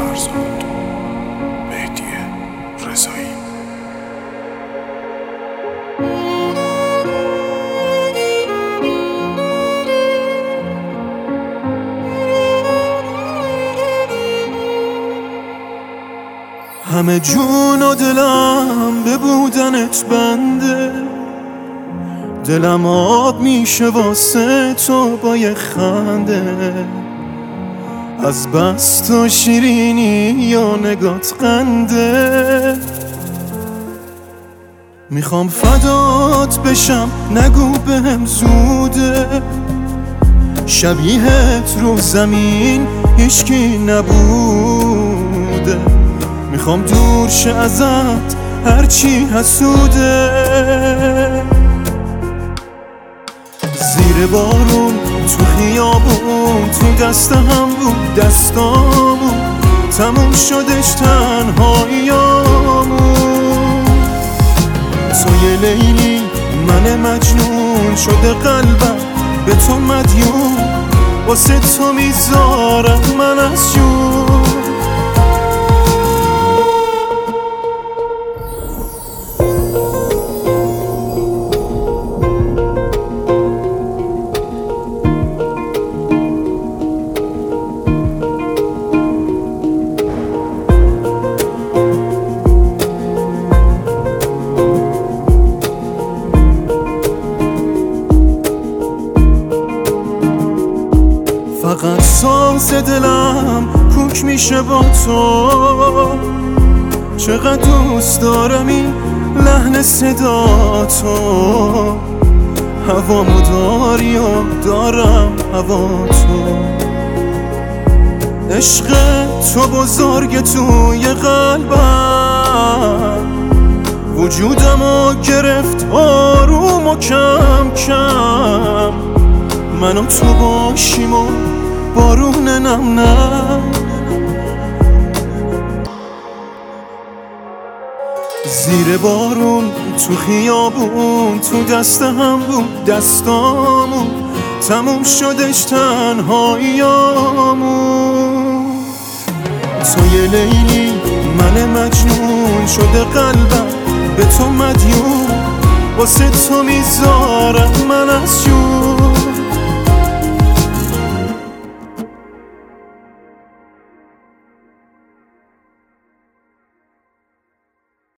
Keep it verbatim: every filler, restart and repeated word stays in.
فرزاد، مهدی رضایی. همه جون و دلم به بودنت بنده، دلم آب میشه واسه تو با یه خنده. از بس تو شیرینی یا نگات قنده، میخوام فدات بشم نگو بهم زوده. شبیهت رو زمین هیچکی نبوده، میخوام دور شه ازت هرچی حسوده. زیر بارون تو خیابون تو دست هم بود دستامون، تموم شدش تنهاییامون. تو یه لیلی من مجنون شده قلبم به تو مدیون، واسه تو میذارم من از جون. فقط ساز دلم کوک میشه با تو، چقدر دوست دارم این لحن صدا تو. هوامو داری و دارم هوا تو، عشق تو بزرگ توی قلبم. وجودمو گرفت آروم و کم کم، من و تو باشیم و بارون نم نم. زیر بارون تو خیابون تو دست هم بود دستامون، تموم شدش تنهاییامون. تو یه لیلی من مجنون شده قلبم به تو مدیون، واسه تو میذارم